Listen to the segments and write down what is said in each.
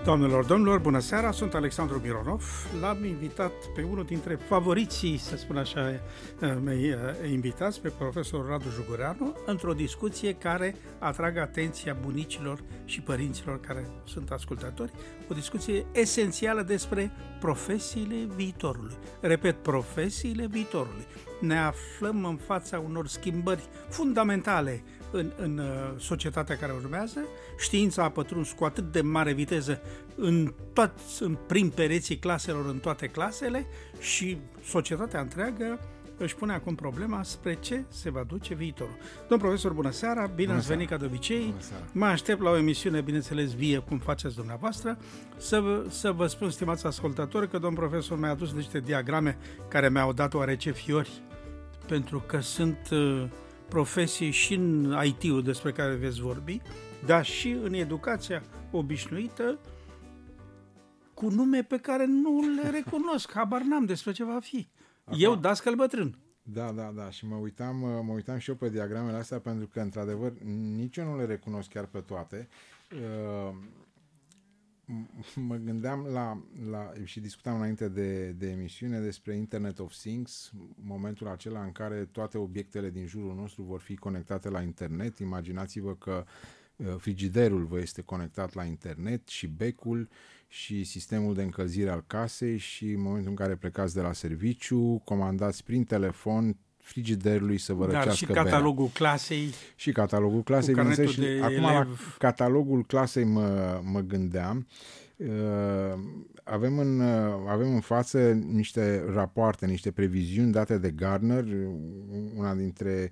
Doamnelor, domnilor, bună seara, sunt Alexandru Mironov. L-am invitat pe unul dintre favoriții, să spun așa, mei invitați, pe profesorul Radu Jugureanu, într-o discuție care atragă atenția bunicilor și părinților care sunt ascultători, o discuție esențială despre profesiile viitorului. Repet, profesiile viitorului. Ne aflăm în fața unor schimbări fundamentale în societatea care urmează. Știința a pătruns cu atât de mare viteză în prim pereții claselor, în toate clasele, și societatea întreagă își pune acum problema spre ce se va duce viitorul. Domn profesor, bună seara, bine ați venit ca de obicei. Mă aștept la o emisiune, bineînțeles, vie, cum faceți dumneavoastră. Să vă spun, stimați ascultători, că domn profesor mi-a adus niște diagrame care mi-au dat oarece fiori, pentru că sunt profesii și în IT-ul despre care veți vorbi, dar și în educația obișnuită, cu nume pe care nu le recunosc, habar n-am despre ce va fi. Eu, dascăl bătrân. Da, și mă uitam și eu pe diagramele astea, pentru că, într-adevăr, nici eu nu le recunosc chiar pe toate. Mă gândeam și discutam înainte de emisiune despre Internet of Things, momentul acela în care toate obiectele din jurul nostru vor fi conectate la internet. Imaginați-vă că frigiderul vă este conectat la internet, și becul, și sistemul de încălzire al casei, și în momentul în care plecați de la serviciu, comandați prin telefon frigiderului să vă răcească și catalogul clasei. Și catalogul clasei, bineînțeles. Și acum la catalogul clasei mă gândeam. Avem în față niște rapoarte, niște previziuni date de Gartner, una dintre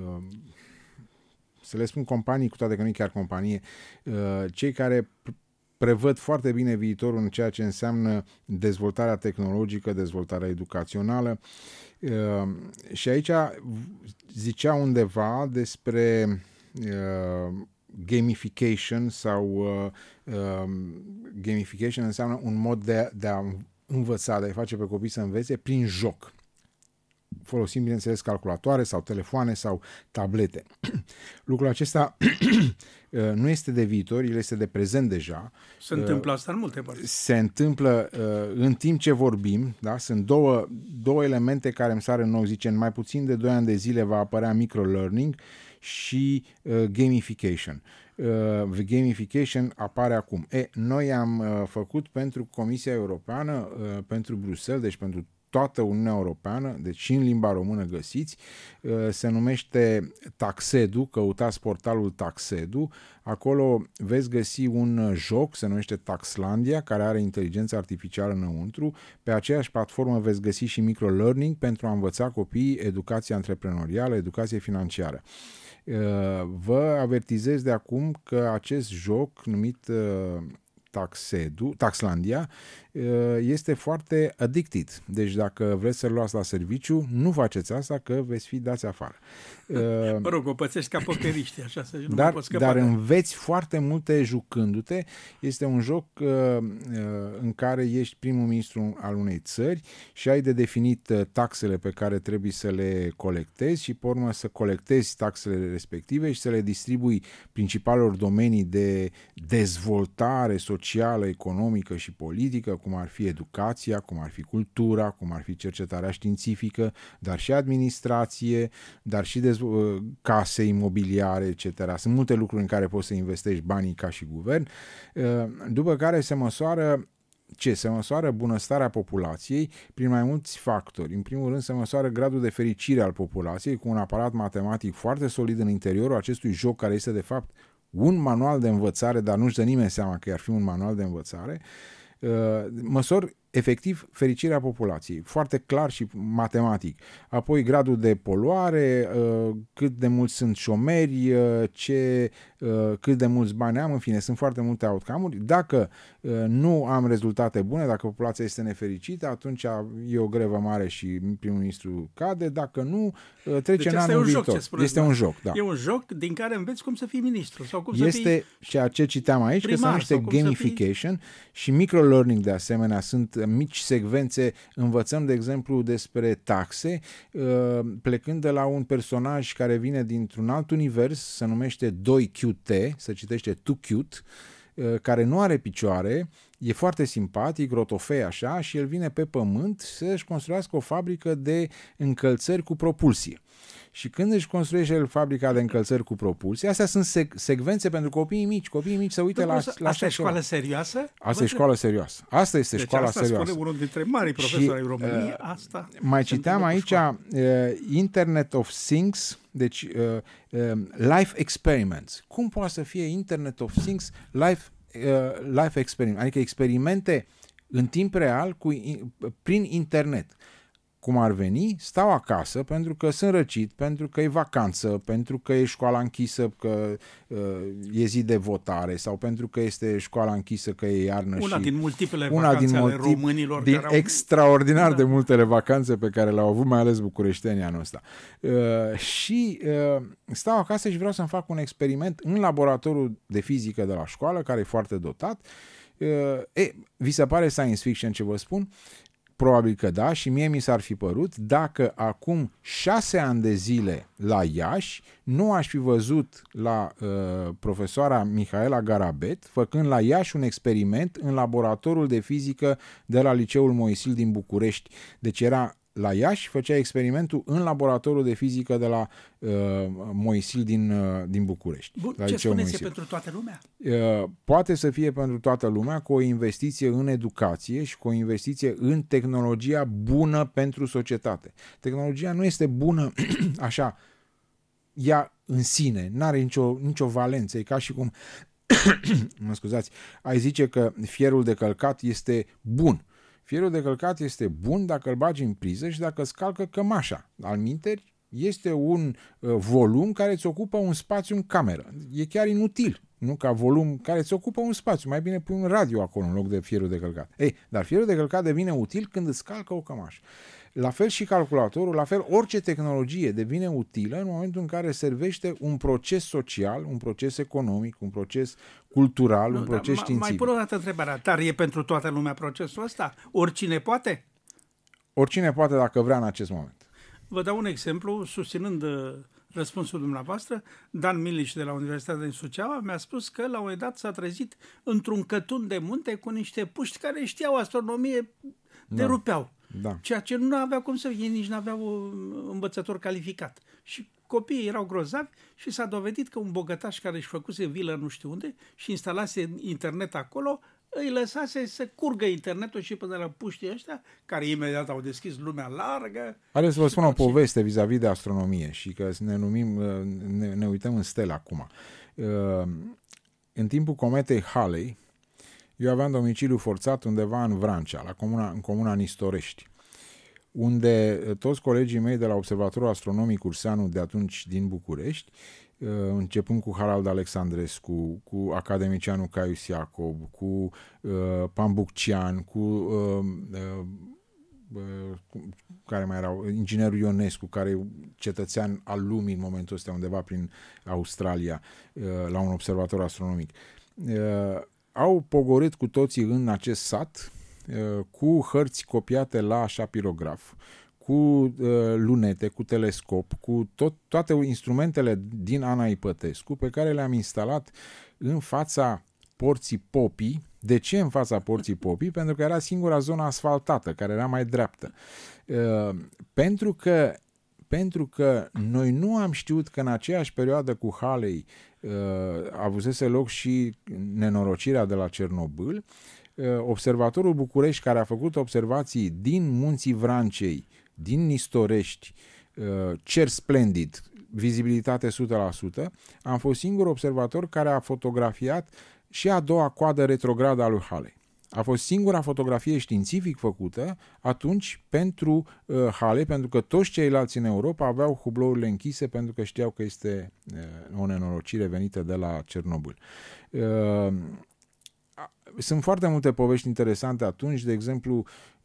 să le spun companii, cu toate că nu e chiar companie, cei care prevăd foarte bine viitorul în ceea ce înseamnă dezvoltarea tehnologică, dezvoltarea educațională. Și aici zicea undeva despre gamification, sau gamification înseamnă un mod de a învăța, de a face pe copii să învețe prin joc. Folosim, bineînțeles, calculatoare sau telefoane sau tablete. Lucrul acesta nu este de viitor, el este de prezent deja. Se întâmplă asta în multe părți. Se întâmplă în timp ce vorbim, da? Sunt două elemente care îmi sar în nou, zice, în mai puțin de 2 ani de zile va apărea microlearning și gamification. Gamification apare acum. Noi am făcut pentru Comisia Europeană, pentru Bruxelles, deci pentru toată Uniunea Europeană, deci și în limba română găsiți, se numește Taxedu, căutați portalul Taxedu, acolo veți găsi un joc, se numește Taxlandia, care are inteligență artificială înăuntru. Pe aceeași platformă veți găsi și microlearning pentru a învăța copiii educație antreprenorială, educație financiară. Vă avertizez de acum că acest joc numit Taxlandia este foarte addicted. Deci dacă vreți să-l luați la serviciu, nu faceți asta, că veți fi dați afară. Mă rog, o pățești ca pocăriște, așa, să nu mai poți scăpa. Dar înveți foarte multe jucându-te. Este un joc în care ești primul ministru al unei țări și ai de definit taxele pe care trebuie să le colectezi și, pe urmă, să colectezi taxele respective și să le distribui principalelor domenii de dezvoltare socială, economică și politică, cum ar fi educația, cum ar fi cultura, cum ar fi cercetarea științifică, dar și administrație, dar și case imobiliare, etc. Sunt multe lucruri în care poți să investești banii ca și guvern, după care se măsoară se măsoară bunăstarea populației prin mai mulți factori. În primul rând se măsoară gradul de fericire al populației cu un aparat matematic foarte solid în interiorul acestui joc, care este de fapt un manual de învățare, dar nu-și dă nimeni seama că ar fi un manual de învățare. Măsori efectiv fericirea populației, foarte clar și matematic. Apoi gradul de poluare, cât de mulți sunt șomeri, cât de mulți bani am, în fine, sunt foarte multe outcome-uri. Dacă nu am rezultate bune, dacă populația este nefericită, atunci e o grevă mare și primul ministru cade, dacă nu, trece în anul viitor. Este un joc, da. E un joc din care înveți cum să fii ministru sau cum este să fii ceea ce citeam aici, primar, că se numește gamification și microlearning de asemenea. Sunt mici secvențe, învățăm, de exemplu, despre taxe, plecând de la un personaj care vine dintr-un alt univers, se numește 2QT, se citește Too Cute, care nu are picioare, e foarte simpatic, rotofei așa, și el vine pe pământ să-și construiască o fabrică de încălțări cu propulsie. Și când își construiește el fabrica de încălțări cu propulsie, astea sunt secvențe pentru copiii mici. Copiii mici să uite la asta e școală serioasă? Asta e școală serioasă. Asta este școala asta serioasă. Spune unul dintre marii profesori ai României. Asta mai citeam aici Internet of Things, deci life experiments. Cum poate să fie Internet of Things life experiment? Adică experimente în timp real prin internet. Cum ar veni, stau acasă pentru că sunt răcit, pentru că e vacanță, pentru că e școala închisă, că e zi de votare, sau pentru că este școala închisă, că e iarnă. Una din multiplele vacanțe ale românilor. Din extraordinar de multele vacanțe pe care le-au avut, mai ales bucureștenii anul ăsta. Și stau acasă și vreau să-mi fac un experiment în laboratorul de fizică de la școală, care e foarte dotat. Vi se pare science fiction ce vă spun? Probabil că da, și mie mi s-ar fi părut dacă acum 6 ani de zile la Iași nu aș fi văzut la profesoara Mihaela Garabet făcând la Iași un experiment în laboratorul de fizică de la Liceul Moisil din București. Deci era la Iași, făcea experimentul în laboratorul de fizică de la Moisil din București. Bun, ce spuneți, e pentru toată lumea? Poate să fie pentru toată lumea, cu o investiție în educație și cu o investiție în tehnologia bună pentru societate. Tehnologia nu este bună așa, ea în sine, n-are nicio valență, e ca și cum mă scuzați, ai zice că fierul de călcat este bun. Fierul de călcat este bun dacă îl bagi în priză și dacă îți calcă cămașa. Alminteri, este un volum care îți ocupă un spațiu în cameră. E chiar inutil, nu ca volum care îți ocupă un spațiu. Mai bine pui un radio acolo în loc de fierul de călcat. Dar fierul de călcat devine util când îți calcă o cămașă. La fel și calculatorul, la fel orice tehnologie devine utilă în momentul în care servește un proces social, un proces economic, un proces cultural, un proces științific. Mai pun o dată întrebarea, dar e pentru toată lumea procesul ăsta? Oricine poate? Oricine poate dacă vrea în acest moment. Vă dau un exemplu, susținând răspunsul dumneavoastră. Dan Miliș de la Universitatea din Suceava mi-a spus că la un moment dat s-a trezit într-un cătun de munte cu niște puști care știau astronomie, derupeau. Da. Ceea ce nu avea cum să fie, nici nu aveau învățător calificat. Și copiii erau grozavi și s-a dovedit că un bogătaș care își făcuse vilă nu știu unde și instalase internet acolo, îi lăsase să curgă internetul și până la puștii ăștia, care imediat au deschis lumea largă. Haideți să vă spun o poveste vis-a-vis de astronomie și că ne uităm în stele acum. În timpul cometei Halley, eu aveam domiciliu forțat undeva în Vrancea, în comuna Nistorești, unde toți colegii mei de la Observatorul Astronomic Urseanu de atunci din București, începând cu Harald Alexandrescu, cu academicianul Caius Iacob, cu Pambuccian, cu care mai erau, inginerul Ionescu, care e cetățean al lumii în momentul ăsta undeva prin Australia, la un observator astronomic. Au pogorât cu toții în acest sat cu hărți copiate la șapirograf, cu lunete, cu telescop, cu toate instrumentele din Ana Ipătescu pe care le-am instalat în fața porții Popii. De ce în fața porții Popii? Pentru că era singura zonă asfaltată, care era mai dreaptă. Pentru că noi nu am știut că în aceeași perioadă cu Halley avusese loc și nenorocirea de la Cernobâl. Observatorul București, care a făcut observații din Munții Vrancei, din Nistorești, cer splendid, vizibilitate 100%, am fost singurul observator care a fotografiat și a doua coadă retrogradă a lui Halley. A fost singura fotografie științific făcută atunci pentru Halley, pentru că toți ceilalți în Europa aveau hublourile închise pentru că știau că este o nenorocire venită de la Cernobâl. Sunt foarte multe povești interesante atunci, de exemplu,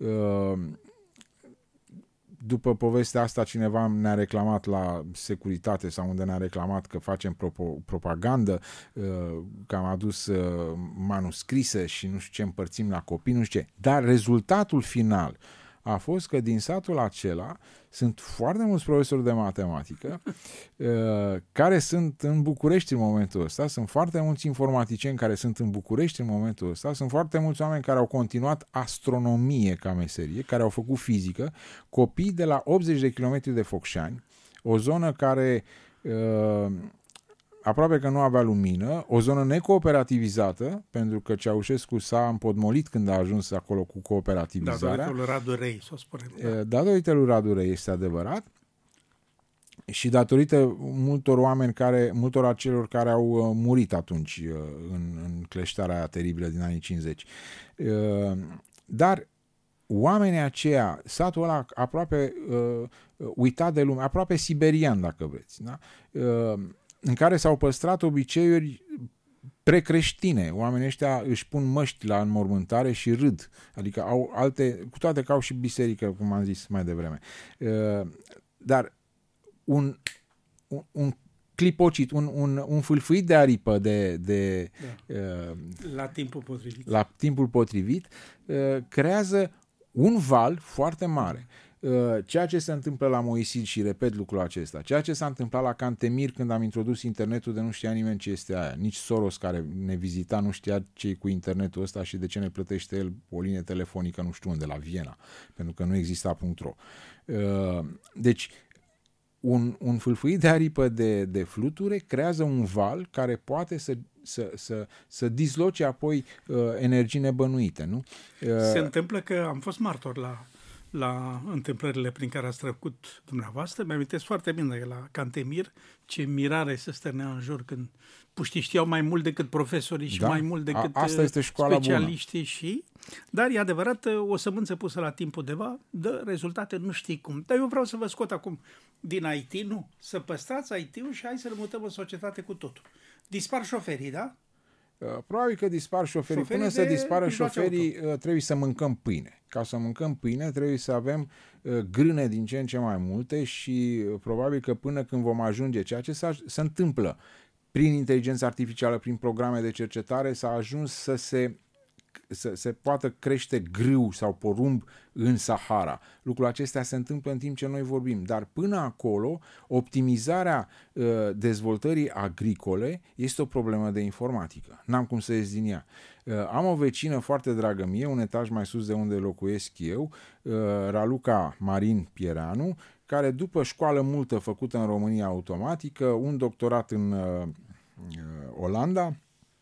după povestea asta cineva ne-a reclamat la securitate sau unde ne-a reclamat că facem propagandă, că am adus manuscrise și nu știu ce împărțim la copii, nu știu ce. Dar rezultatul final a fost că din satul acela sunt foarte mulți profesori de matematică care sunt în București în momentul ăsta, sunt foarte mulți informaticieni care sunt în București în momentul ăsta, sunt foarte mulți oameni care au continuat astronomie ca meserie, care au făcut fizică, copii de la 80 de kilometri de Focșani, o zonă care aproape că nu avea lumină, o zonă necooperativizată, pentru că Ceaușescu s-a împotmolit când a ajuns acolo cu cooperativizarea. Datorită lui Radu Rei, să o spunem. Da. Datorită lui Radu Rei, este adevărat, și datorită multora celor care au murit atunci în cleștarea aia teribilă din anii 50. Dar oamenii aceia, satul ăla aproape uitat de lume, aproape siberian, dacă vreți, da? În care s-au păstrat obiceiuri precreștine. Oamenii ăștia își pun măști la înmormântare și râd. Adică au alte, cu toate că au și biserică, cum am zis mai devreme. Dar un clipocit, un fâlfâit de aripă la timpul potrivit creează un val foarte mare. Ceea ce se întâmplă la Moisid, și repet lucrul acesta, ceea ce s-a întâmplat la Cantemir când am introdus internetul, de nu știa nimeni ce este aia. Nici Soros, care ne vizita, nu știa ce e cu internetul ăsta și de ce ne plătește el o linie telefonică nu știu unde, la Viena, pentru că nu exista .ro. Deci un fâlfâit de aripă de fluture creează un val care poate să disloce apoi energii nebănuite. Nu? Se întâmplă că am fost martor la întâmplările prin care ați trecut dumneavoastră. Mi-amintesc foarte bine la Cantemir ce mirare se stărnea în jur când puștii știau mai mult decât profesorii și mai mult decât asta este școala specialiștii. Dar e adevărat, o sămânță pusă la timp undeva dă rezultate nu știi cum. Dar eu vreau să vă scot acum din IT, nu, să păstrați IT-ul și hai să ne mutăm în societate cu totul. Dispar șoferii, da? Probabil că dispar șoferii. Până să dispară șoferii, trebuie să mâncăm pâine. Ca să mâncăm pâine, trebuie să avem grâne din ce în ce mai multe și probabil că până când vom ajunge, ceea ce se întâmplă prin inteligență artificială, prin programe de cercetare, s-a ajuns să se poată crește grâu sau porumb în Sahara. Lucrul acestea se întâmplă în timp ce noi vorbim, dar până acolo optimizarea dezvoltării agricole este o problemă de informatică. N-am cum să ies din ea. Am o vecină foarte dragă mie, un etaj mai sus de unde locuiesc eu, Raluca Marin Pieranu, care după școală multă făcută în România automatică, un doctorat în Olanda,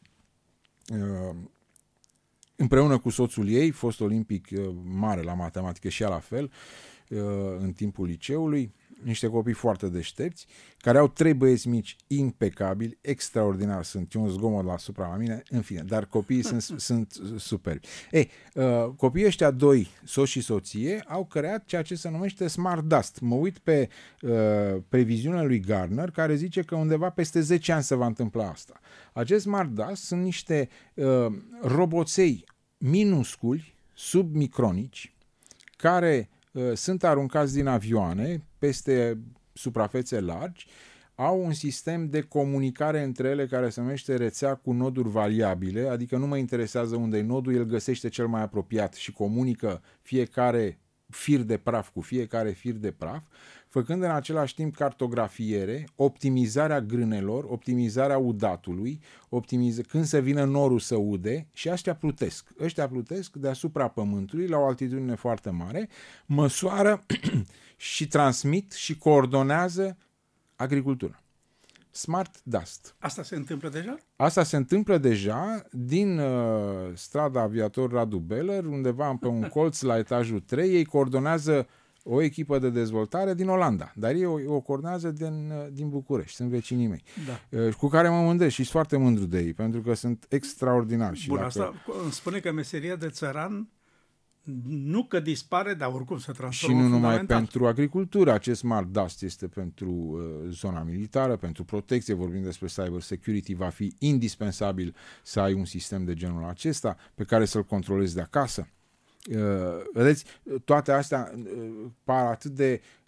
împreună cu soțul ei, fost olimpic mare la matematică și ea la fel, în timpul liceului, niște copii foarte deștepți, care au 3 băieți mici impecabili, extraordinar sunt, eu un zgomot la mine, în fine, dar copiii sunt superbi. Copiii ăștia doi, soț și soție, au creat ceea ce se numește Smart Dust. Mă uit pe previziunea lui Gartner, care zice că undeva peste 10 ani se va întâmpla asta. Acest Smart Dust sunt niște roboței minusculi, submicronici, care sunt aruncați din avioane peste suprafețe largi, au un sistem de comunicare între ele care se numește rețea cu noduri variabile, adică nu mă interesează unde e nodul, el găsește cel mai apropiat și comunică fiecare fir de praf cu fiecare fir de praf, făcând în același timp cartografiere, optimizarea grânelor, optimizarea udatului, când să vină norul să ude, și ăștia plutesc. Ăștia plutesc deasupra pământului la o altitudine foarte mare, măsoară și transmit și coordonează agricultura. Smart Dust. Asta se întâmplă deja? Asta se întâmplă deja din strada Aviator Radu Beller, undeva pe un colț la etajul 3. Ei coordonează o echipă de dezvoltare din Olanda, dar ei o coordonează din București, sunt vecinii mei, cu care mă mândresc și sunt foarte mândru de ei, pentru că sunt extraordinari. Bun, asta îmi spune că meseria de țăran nu că dispare, dar oricum se transformă. Și nu numai pentru agricultură, acest Smart Dust este pentru zona militară, pentru protecție, vorbim despre cyber security, va fi indispensabil să ai un sistem de genul acesta pe care să-l controlezi de acasă. Vedeți, toate astea par atât de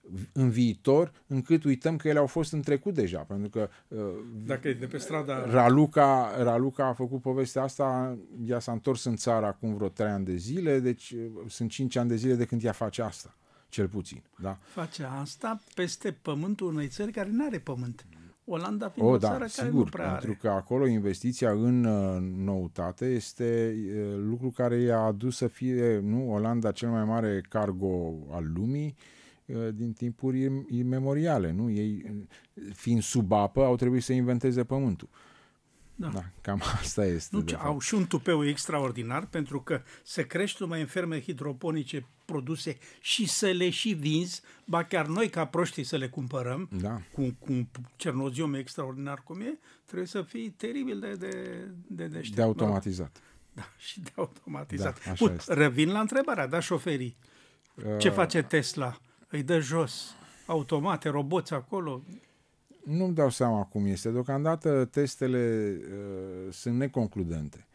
în viitor, încât uităm că ele au fost în trecut deja, pentru că dacă e de pe strada... Raluca a făcut povestea asta, ea s-a întors în țară acum vreo 3 ani de zile, deci sunt 5 ani de zile de când ea face asta, cel puțin. Da? Face asta peste pământul unei țări care nu are pământ. Olanda fiind o țară care nu prea are. Pentru că acolo investiția în noutate este lucru care i-a adus să fie, nu, Olanda cel mai mare cargo al lumii din timpuri imemoriale, nu? Ei, fiind sub apă, au trebuit să inventeze pământul. Da, cam asta este. Nu, au și un tupeu extraordinar, pentru că se crește numai în ferme hidroponice produse și să le și vinzi, ba chiar noi ca proștii să le cumpărăm, cu un cernoziom extraordinar cum e, trebuie să fii teribil de deștept. De automatizat. Da, și de automatizat. Da, bun, revin la întrebarea, da, șoferii. Ce face Tesla? Îi dă jos automate, roboți acolo? Nu-mi dau seama cum este. Deocamdată testele sunt neconcludente.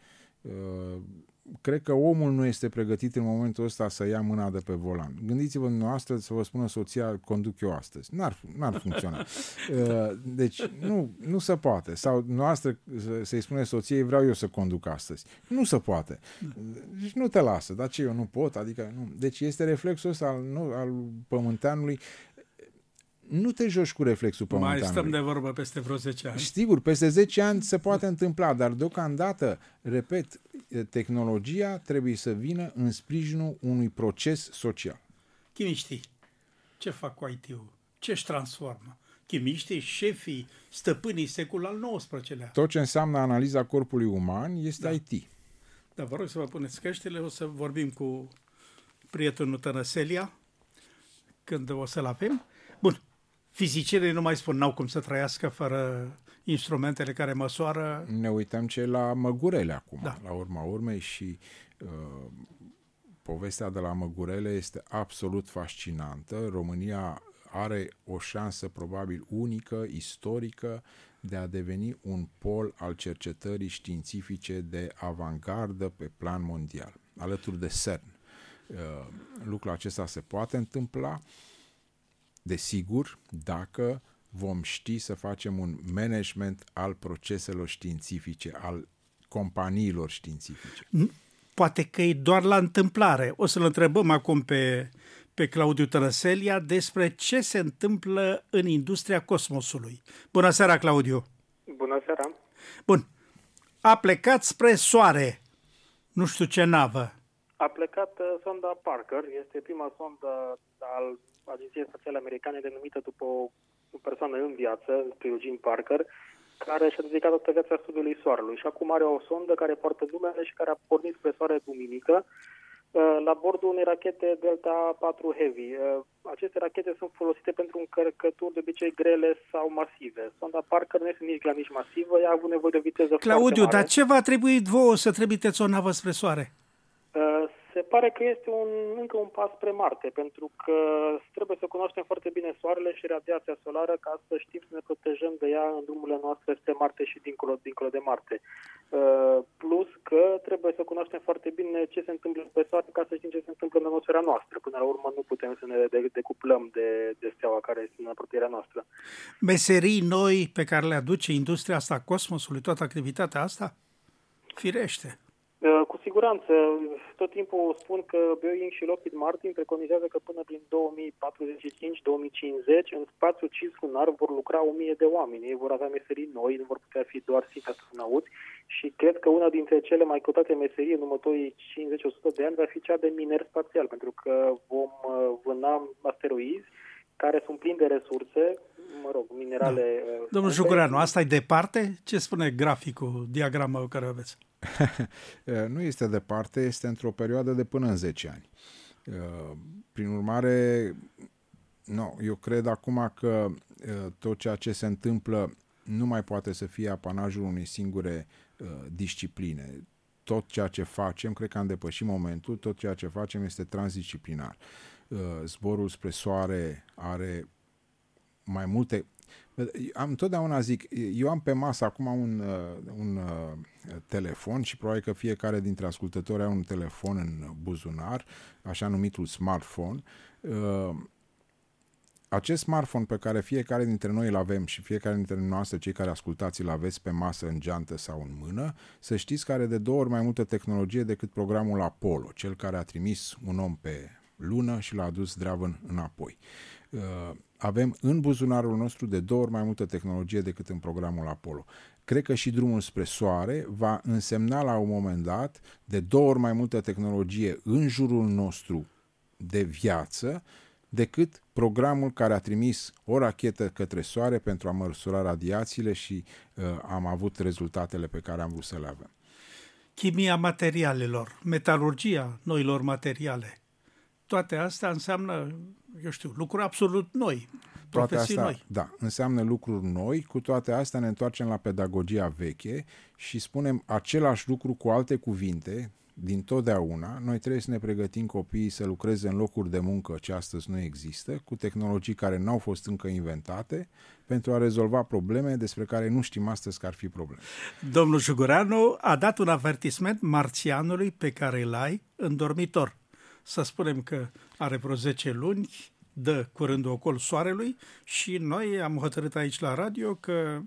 Cred că omul nu este pregătit în momentul ăsta să ia mâna de pe volan. Gândiți-vă dumneavoastră să vă spună soția, conduc eu astăzi. N-ar funcționa. Deci nu se poate. Sau dumneavoastră să-i spune soției, vreau eu să conduc astăzi. Nu se poate. Deci nu te lasă. Dar ce, eu nu pot? Adică nu. Deci este reflexul ăsta al pământeanului. Nu te joci cu reflexul pământeanului. Mai stăm de vorbă peste vreo 10 ani. Sigur, peste 10 ani se poate întâmpla, dar deocamdată, repet, tehnologia trebuie să vină în sprijinul unui proces social. Chimiștii, ce fac cu IT-ul? Ce își transformă? Chimiștii, șefii, stăpânii secolului al XIX-lea. Tot ce înseamnă analiza corpului uman este IT. Dar vă rog să vă puneți căștile, o să vorbim cu prietenul Tănăselia, când o să-l avem. Bun. Fizicienii nu mai spun, n-au cum să trăiască fără instrumentele care măsoară. Ne uităm ce la Măgurele acum, la urma urmei, și povestea de la Măgurele este absolut fascinantă. România are o șansă probabil unică, istorică, de a deveni un pol al cercetării științifice de avangardă pe plan mondial, alături de CERN. Lucrul acesta se poate întâmpla, desigur, dacă vom ști să facem un management al proceselor științifice, al companiilor științifice. Poate că e doar la întâmplare. O să-l întrebăm acum pe Claudiu Tănăselia despre ce se întâmplă în industria cosmosului. Bună seara, Claudiu! Bună seara! Bun. A plecat spre Soare. Nu știu ce navă. A plecat sonda Parker. Este prima sondă al Agenției Spațiale Americane denumită după o persoană în viață, Eugene Parker, care și-a dedicat toată viața studiului Soarelui. Și acum are o sondă care poartă numele și care a pornit spre Soare duminică la bordul unei rachete Delta 4 Heavy. Aceste rachete sunt folosite pentru încărcături de obicei grele sau masive. Sonda Parker nu este nici grea, nici masivă, ea a avut nevoie de o viteză Claudiu, foarte mare. dar ce v-a trebuit vouă să trimiteți o navă spre Soare? Se pare că este încă un pas spre Marte, pentru că trebuie să cunoaștem foarte bine Soarele și radiația solară ca să știm să ne protejăm de ea în drumurile noastre spre Marte și dincolo de Marte. Plus că trebuie să cunoaștem foarte bine ce se întâmplă pe Soare ca să știm ce se întâmplă în atmosfera noastră. Până la urmă nu putem să ne decuplăm de steaua care este în apropierea noastră. Meserii noi pe care le aduce industria asta a cosmosului, toată activitatea asta? Firește. Cu siguranță. Tot timpul spun că Boeing și Lockheed Martin preconizează că până prin 2045-2050 în spațiu cislunar vor lucra 1000 de oameni. Ei vor avea meserii noi, nu vor putea fi doar simți astronauți și cred că una dintre cele mai căutate meserii în următorii 50-100 de ani va fi cea de miner spațial, pentru că vom vâna asteroizi care sunt plini de resurse, minerale... Da. Domnul Jugureanu, asta e departe? Ce spune graficul, diagrama care aveți? Nu este departe, este într-o perioadă de până în 10 ani. Prin urmare, eu cred acum că tot ceea ce se întâmplă nu mai poate să fie apanajul unei singure discipline. Tot ceea ce facem, cred că am depășit momentul, tot ceea ce facem este transdisciplinar. Zborul spre Soare are mai multe... Întotdeauna zic, eu am pe masă acum un telefon și probabil că fiecare dintre ascultători are un telefon în buzunar, așa numitul smartphone. acest smartphone pe care fiecare dintre noi îl avem și fiecare dintre noastre, cei care ascultați, îl aveți pe masă, în geantă sau în mână, să știți că are de 2 ori mai multă tehnologie decât programul Apollo, cel care a trimis un om pe lună și l-a adus dreavăn înapoi. Avem în buzunarul nostru de 2 ori mai multă tehnologie decât în programul Apollo. Cred că și drumul spre soare va însemna la un moment dat de 2 ori mai multă tehnologie în jurul nostru de viață decât programul care a trimis o rachetă către soare pentru a măsura radiațiile și am avut rezultatele pe care am vrut să le avem. Chimia materialelor, metalurgia noilor materiale, toate astea înseamnă, lucruri absolut noi, profesii noi. Da, înseamnă lucruri noi, cu toate astea ne întoarcem la pedagogia veche și spunem același lucru cu alte cuvinte. Din totdeauna, noi trebuie să ne pregătim copiii să lucreze în locuri de muncă ce astăzi nu există, cu tehnologii care n-au fost încă inventate, pentru a rezolva probleme despre care nu știm astăzi că ar fi probleme. Domnul Jugureanu a dat un avertisment marțianului pe care îl ai în dormitor. Să spunem că are vreo 10 luni, dă curând ocol soarelui și noi am hotărât aici la radio că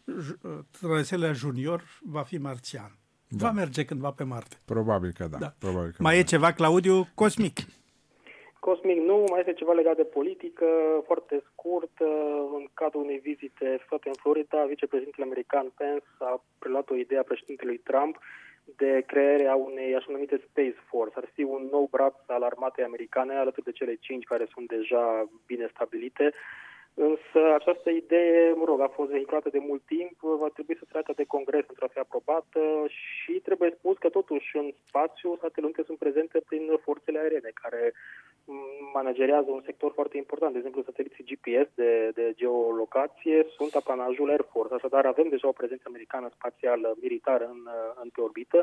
Răselea Junior va fi marțian. Va merge cândva pe Marte. Probabil că da. Probabil că mai e ceva, Claudiu, cosmic? Cosmic nu, mai este ceva legat de politică, foarte scurt. În cadrul unei vizite efectuate în Florida, vicepreședintele american Pence a preluat o idee a președintelui Trump de crearea unei așa numite Space Force. Ar fi un nou braț al armatei americane, alături de cele 5 care sunt deja bine stabilite. Însă această idee, a fost vehiculată de mult timp, va trebui să treacă de Congres pentru a fi aprobată și trebuie spus că totuși în spațiu Statele Unite sunt prezente prin forțele aeriene care managerează un sector foarte important. De exemplu, sateliții GPS de geolocație sunt apanajul Air Force, așadar avem deja o prezență americană spațială militară pe orbită.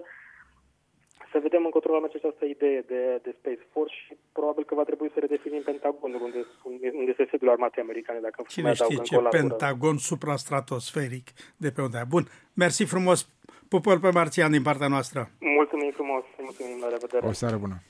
Să vedem încotro merge această idee de Space Force și probabil că va trebui să redefinim Pentagonul, unde este sediul armatei americane. Dacă cine știe ce Pentagon suprastratosferic de pe undeva. Bun, mersi frumos, pupăl pe marțian din partea noastră. Mulțumim frumos, mulțumim, la revedere. O seară bună.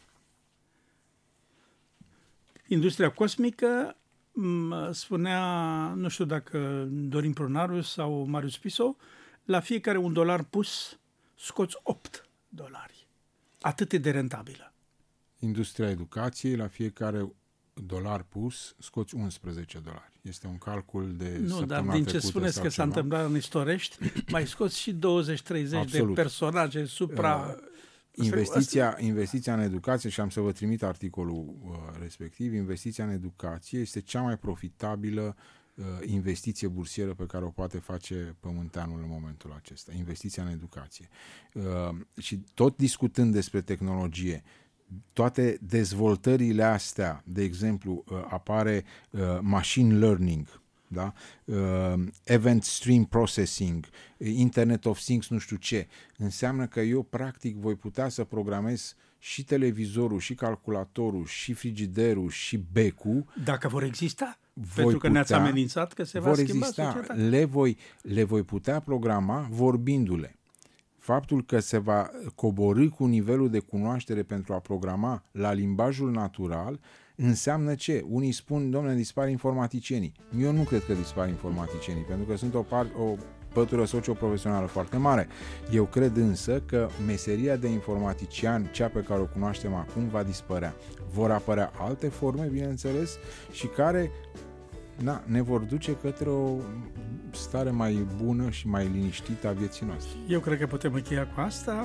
Industria cosmică, spunea, nu știu dacă Dorin Prunaru sau Marius Piso, la fiecare $1 pus scoți $8. Atât de rentabilă. Industria educației, la fiecare $1 pus, scoți $11. Este un calcul de Nu, dar din ce spuneți că s-a întâmplat în Istorești, mai scoți și 20-30 de personaje supra... Investiția în educație, și am să vă trimit articolul respectiv, investiția în educație este cea mai profitabilă investiție bursieră pe care o poate face pământeanul în momentul acesta. Investiția în educație. Și tot discutând despre tehnologie, toate dezvoltările astea, de exemplu, apare machine learning, da? Event stream processing, Internet of Things, nu știu ce, înseamnă că eu practic voi putea să programez și televizorul, și calculatorul, și frigiderul, și becul. Dacă vor exista, pentru că ne-ați amenințat că se va schimba societatea. Le voi putea programa vorbindu-le. Faptul că se va coborî cu nivelul de cunoaștere pentru a programa la limbajul natural înseamnă ce? Unii spun, domnule, dispar informaticienii. Eu nu cred că dispar informaticienii, pentru că sunt o pătură socio-profesională foarte mare. Eu cred însă că meseria de informatician, cea pe care o cunoaștem acum, va dispărea. Vor apărea alte forme, bineînțeles, și care ne vor duce către o stare mai bună și mai liniștită a vieții noastre. Eu cred că putem încheia cu asta.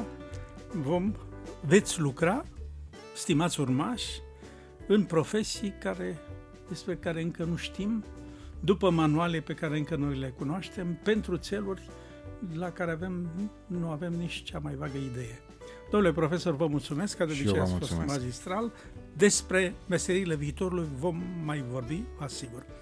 Veți lucra, stimați urmași, în profesii despre care încă nu știm, după manuale pe care încă noi le cunoaștem, pentru țeluri la care nu avem nici cea mai vagă idee. Domnule profesor, vă mulțumesc, că de obicei ați fost magistral. Despre meseriile viitorului vom mai vorbi, asigur.